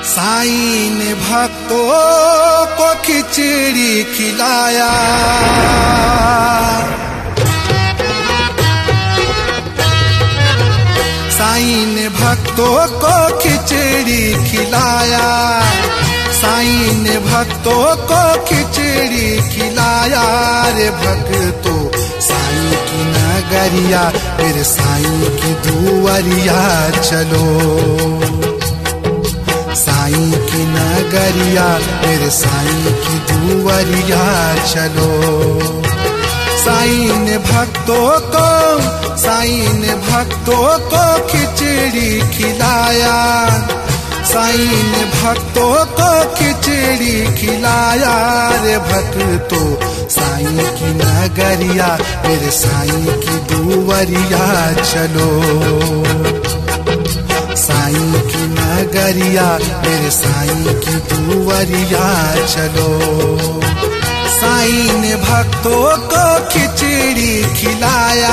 साईं ने भक्तों को खिचड़ी खिलाया, साईं ने भक्तों को खिचड़ी खिलाया, साईं ने भक्तों को खिचड़ी खिलाया। रे भक्तों साईं की नगरिया फिर साईं की दुआरिया चलो, साईं की नगरिया फिर साईं की दुआरिया चलो। साईं ने भक्तों को, साईं ने भक्तों को खिचड़ी खिलाया, साईं ने भक्तों को खिचड़ी खिलाया। रे भक्तों साईं की नगरिया फिर साईं की दुआरिया चलो, साईं की नगरिया मेरे साईं की दुआरिया चलो। साईं ने भक्तों को खिचड़ी खिलाया,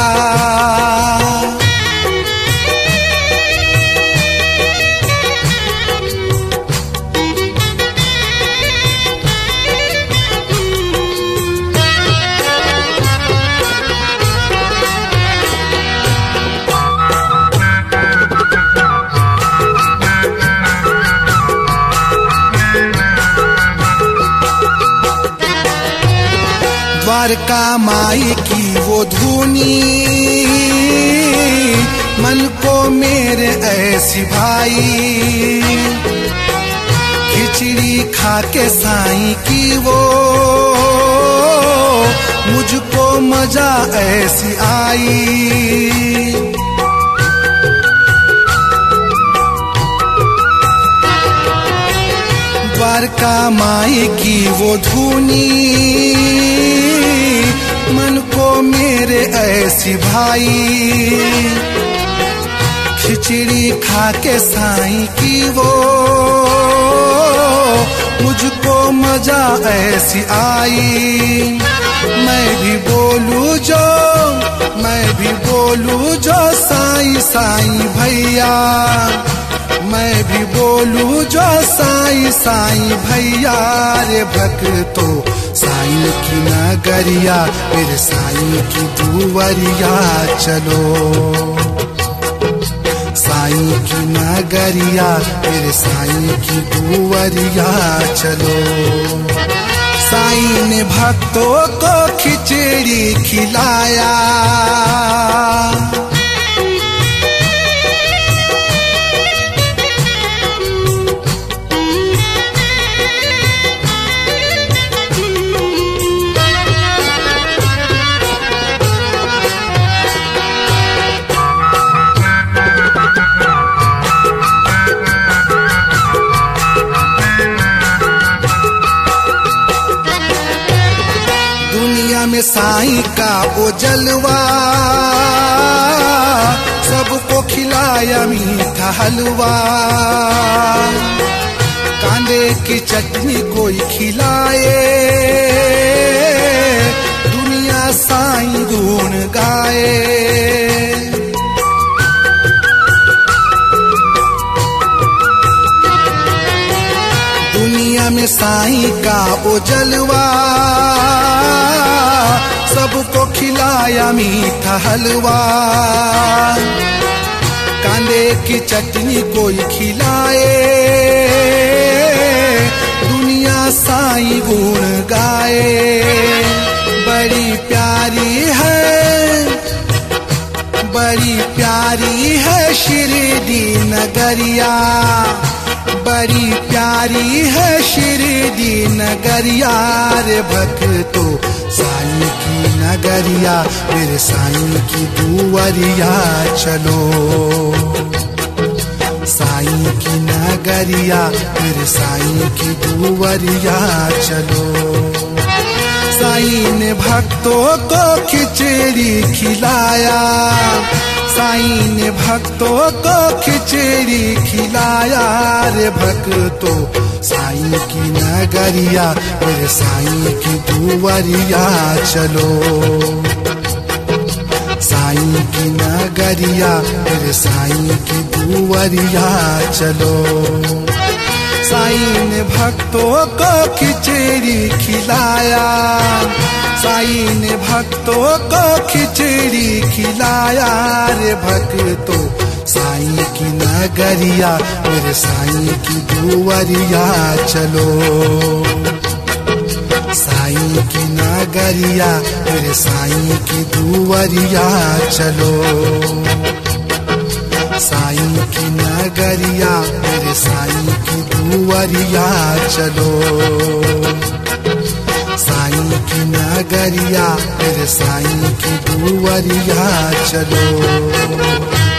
द्वारका माई की वो धुनी मन को मेरे ऐसी भाई, खिचड़ी खा के साईं की वो मुझको मजा ऐसी आई। द्वारका माई की वो धुनी मन को मेरे ऐसी भाई, खिचड़ी खा के साईं की वो मुझको मजा ऐसी आई। मैं भी बोलूं जो, मैं भी बोलूं जो साईं साईं भैया, मैं भी बोलूं जो साईं साईं भैया। रे भक्तों साईं की नगरिया फिर साईं की दुआरिया चलो, साईं की नगरिया फिर साईं की दुआरिया चलो। साईं ने भक्तों को खिचड़ी खिलाया, में साईं का वो जलवा सबको खिलाया मीठा हलवा, कांदे की चटनी कोई खिलाए दुनिया साईं गुण गाए। दुनिया में साईं का वो जलवा सबको खिलाया मीठा हलवा, कांदे की चटनी कोई खिलाए दुनिया साईं गुण गाए। बड़ी प्यारी है, बड़ी प्यारी है शिरडी नगरिया, बड़ी प्यारी है शिरडी नगरिया। रे भक्तों साईं की नगरिया मेरे साईं की दुआरिया चलो, साईं की नगरिया मेरे साईं की दुआरिया चलो। साईं ने भक्तों को खिचड़ी खिलाया, साईं ने भक्तों को खिचड़ी खिलाया। रे भक्तों साईं की नगरिया मेरे साईं की दुआरिया चलो, साईं की नगरिया मेरे साईं की दुआरिया चलो। साईं ने भक्तों को खिचड़ी खिलाया, साईं ने भक्तों को खिचड़ी खिलाया। रे भक्तों साईं की नगरिया, मेरे साईं की दुआरिया चलो। साईं की नगरिया, मेरे साईं की दुआरिया चलो। साईं की नगरिया, मेरे साईं की दुआरिया चलो। साईं की नगरिया, मेरे साईं की दुआरिया चलो।